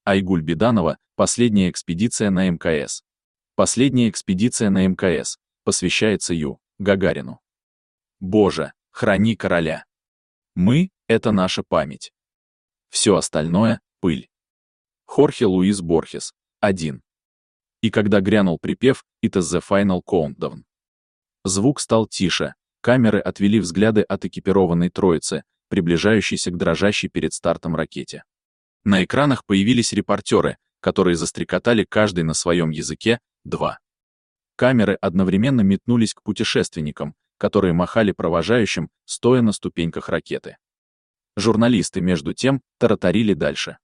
Айгуль Беданова, последняя экспедиция на МКС. Последняя экспедиция на МКС посвящается Ю. Гагарину. Боже, храни короля. Мы — это наша память. Все остальное — пыль. Хорхе Луис Борхес, 1. И когда грянул припев «It is the final countdown», звук стал тише, камеры отвели взгляды от экипированной троицы, приближающейся к дрожащей перед стартом ракете. На экранах появились репортеры, которые застрекотали каждый на своем языке, 2. Камеры одновременно метнулись к путешественникам, которые махали провожающим, стоя на ступеньках ракеты. Журналисты, между тем, тараторили дальше.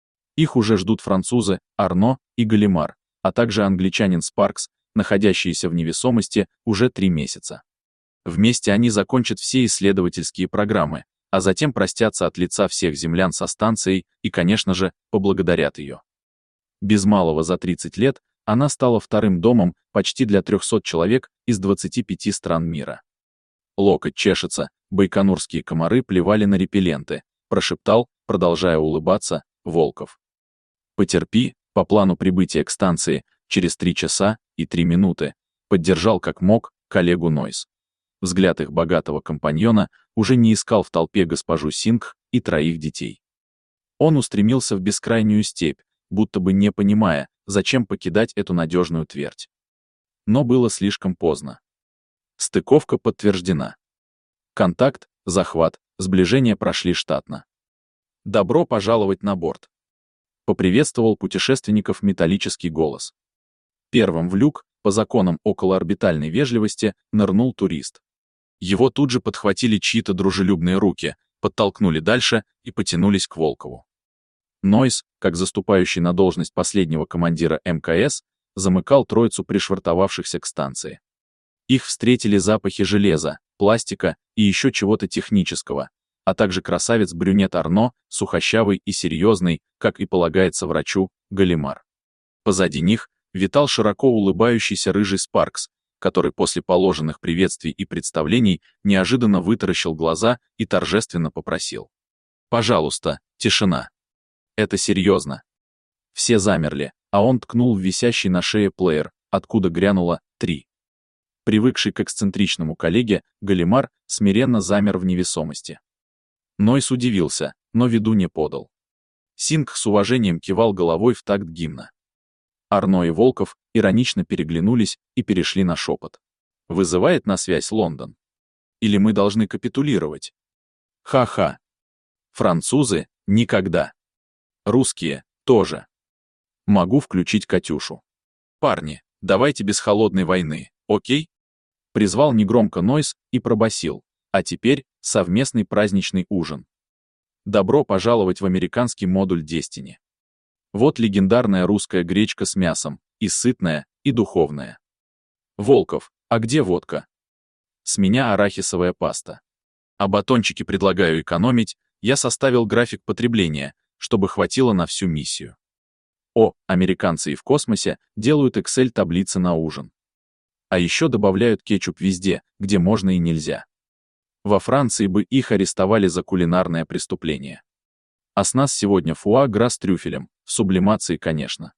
Их уже ждут французы Арно и Галимар, а также англичанин Спаркс, находящиеся в невесомости уже 3 месяца. Вместе они закончат все исследовательские программы, а затем простятся от лица всех землян со станцией и, конечно же, поблагодарят ее. Без малого за 30 лет она стала вторым домом почти для 300 человек из 25 стран мира. Локоть чешется, байконурские комары плевали на репелленты, прошептал, продолжая улыбаться, Волков. Потерпи, по плану прибытия к станции, через 3 часа и 3 минуты, поддержал как мог коллегу Нойс. Взгляд их богатого компаньона уже не искал в толпе госпожу Сингх и 3 детей. Он устремился в бескрайнюю степь, будто бы не понимая, зачем покидать эту надежную твердь. Но было слишком поздно. Стыковка подтверждена. Контакт, захват, сближение прошли штатно. Добро пожаловать на борт. Поприветствовал путешественников металлический голос. Первым в люк, по законам околоорбитальной вежливости, нырнул турист. Его тут же подхватили чьи-то дружелюбные руки, подтолкнули дальше и потянулись к Волкову. Нойс, как заступающий на должность последнего командира МКС, замыкал троицу пришвартовавшихся к станции. Их встретили запахи железа, пластика и еще чего-то технического, а также красавец-брюнет Арно, сухощавый и серьезный, как и полагается врачу, Галимар. Позади них витал широко улыбающийся рыжий Спаркс, который после положенных приветствий и представлений неожиданно вытаращил глаза и торжественно попросил: «Пожалуйста, тишина. Это серьезно». Все замерли, а он ткнул в висящий на шее плеер, откуда грянуло 3. Привыкший к эксцентричному коллеге, Галимар смиренно замер в невесомости. Нойс удивился, но виду не подал. Сингх с уважением кивал головой в такт гимна. Арно и Волков иронично переглянулись и перешли на шепот. «Вызывает на связь Лондон? Или мы должны капитулировать?» «Ха-ха. Французы — никогда. Русские — тоже. Могу включить Катюшу. Парни, давайте без холодной войны, окей?» Призвал негромко Нойс и пробасил: «А теперь совместный праздничный ужин. Добро пожаловать в американский модуль Destiny. Вот легендарная русская гречка с мясом, и сытная, и духовная. Волков, а где водка? С меня арахисовая паста. А батончики предлагаю экономить, я составил график потребления, чтобы хватило на всю миссию. О, американцы и в космосе делают Excel-таблицы на ужин. А еще добавляют кетчуп везде, где можно и нельзя. Во Франции бы их арестовали за кулинарное преступление. А с нас сегодня фуа-гра с трюфелем, в сублимации, конечно.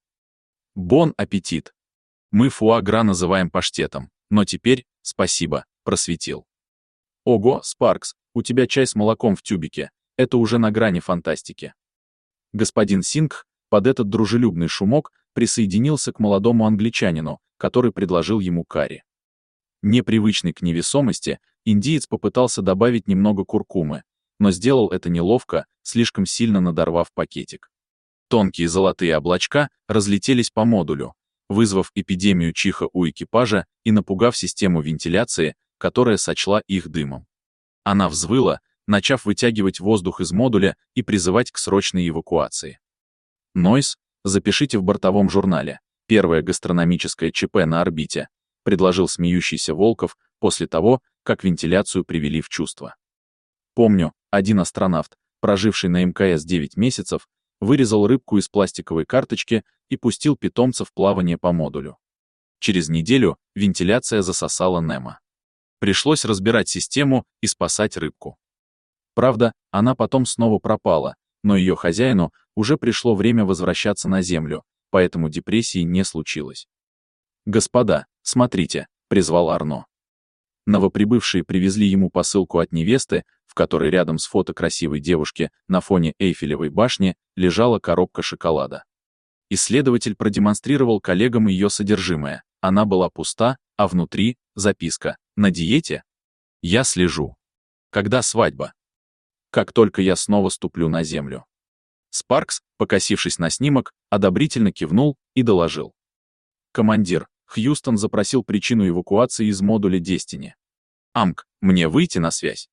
Бон аппетит. Мы фуа-гра называем паштетом, но теперь, спасибо, просветил. Ого, Спаркс, у тебя чай с молоком в тюбике, это уже на грани фантастики. Господин Сингх под этот дружелюбный шумок присоединился к молодому англичанину, который предложил ему карри. Непривычный к невесомости, индиец попытался добавить немного куркумы, но сделал это неловко, слишком сильно надорвав пакетик. Тонкие золотые облачка разлетелись по модулю, вызвав эпидемию чиха у экипажа и напугав систему вентиляции, которая сочла их дымом. Она взвыла, начав вытягивать воздух из модуля и призывать к срочной эвакуации. Нойс, запишите в бортовом журнале: первое гастрономическое ЧП на орбите, предложил смеющийся Волков после того, как вентиляцию привели в чувство. Помню, один астронавт, проживший на МКС 9 месяцев, вырезал рыбку из пластиковой карточки и пустил питомца в плавание по модулю. Через неделю вентиляция засосала Немо. Пришлось разбирать систему и спасать рыбку. Правда, она потом снова пропала, но ее хозяину уже пришло время возвращаться на Землю, поэтому депрессии не случилось. «Господа, смотрите», — призвал Арно. Новоприбывшие привезли ему посылку от невесты, в которой рядом с фото красивой девушки на фоне Эйфелевой башни лежала коробка шоколада. Исследователь продемонстрировал коллегам ее содержимое. Она была пуста, а внутри — записка: «На диете? Я слежу. Когда свадьба? Как только я снова ступлю на Землю». Спаркс, покосившись на снимок, одобрительно кивнул и доложил. «Командир, Хьюстон запросил причину эвакуации из модуля Destiny. Амк, мне выйти на связь?»